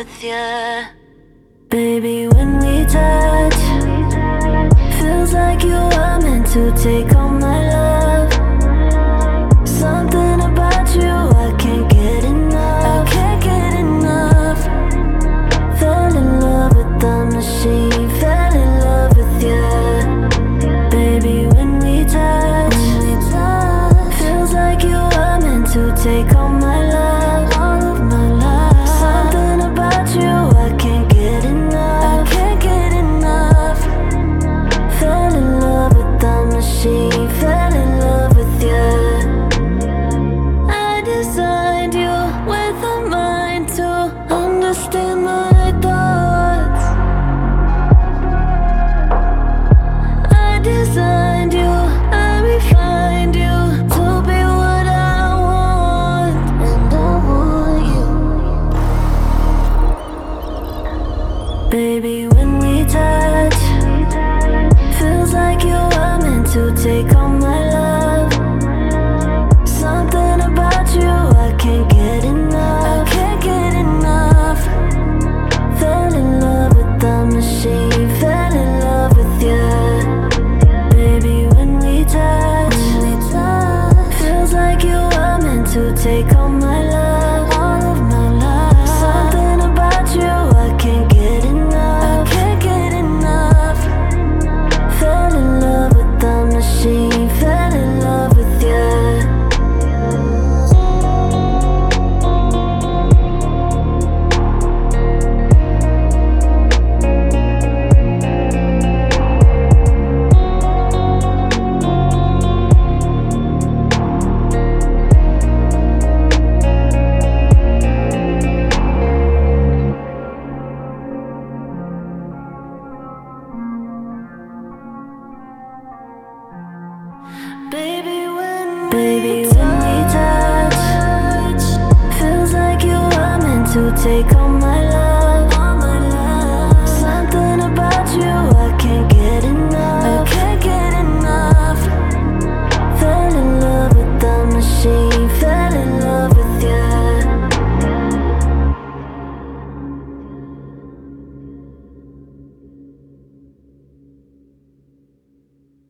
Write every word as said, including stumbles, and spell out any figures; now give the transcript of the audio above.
with you. Baby, when we touch, feels like you are meant to take all my love. Something about you, I can't get enough. I can't get enough. Fell in love with the machine, fell in love with you. Baby, when we touch, feels like you are meant to take all my love, all of my love. Something about you, I can't get enough. I can't get enough. Fell in love with the machine, fell in love with you. I designed you with a mind to understand my thoughts. I designed you, I refined you to be what I want, and I want you. Baby, when we touch, feels like you are meant to take all my love. Something about you, I can't get enough. I can't get enough. Fell in love with the machine, fell in love with you. Baby, when we touch, feels like you are meant to take all my love, all of my love. Something about you, I can't get enough. I can't get enough. Fell in love with the machine, fell in love with you. Baby, when Baby, when we touch, feels like you are meant to take all my